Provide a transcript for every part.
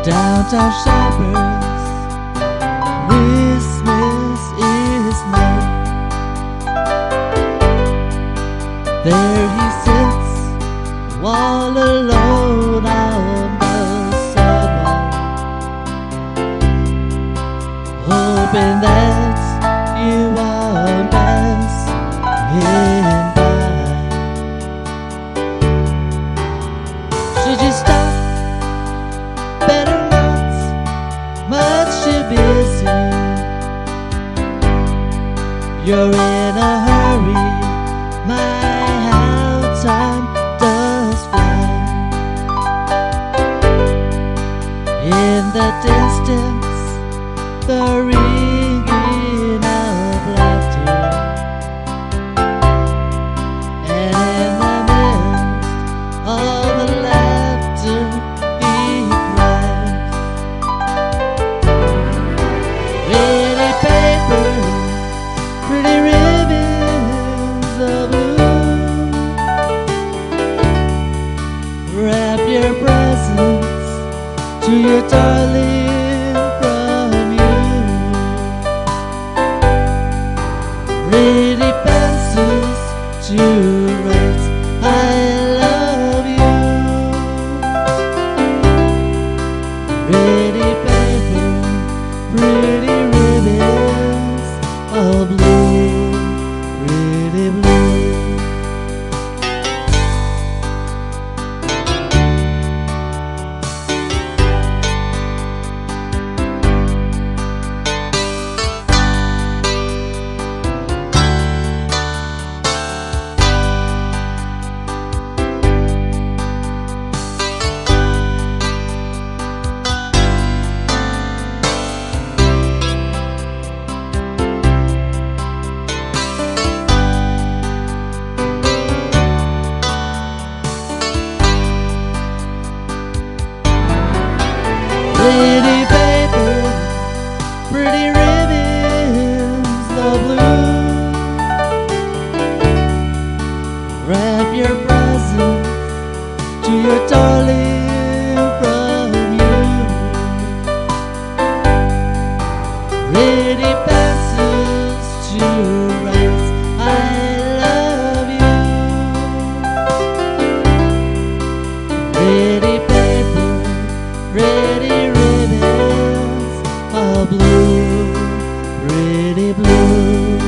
Downtown shoppers, Christmas is near. There he sits, all alone on the sidewalk, hoping that you won't pass him by. Should you stop? Better not, much too busy. You're in a hurry, my how time does fly. In the distance, the ringing of laughter, and in the midst of the laughter he cries. Pretty paper, pretty ribbons of blue, wrap your presents to your darling from you. Pretty pencils to write I love you. Pretty paper, pretty ribbons of blue, pretty blue. Pretty paper, pretty ribbons of blue, wrap your presents to your darling from you. Pretty pencils to write I love you. Pretty paper, pretty blue, pretty blue,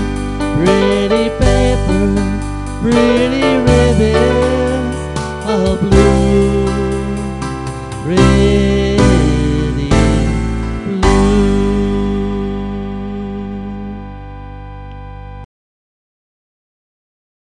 pretty paper, pretty ribbons of blue.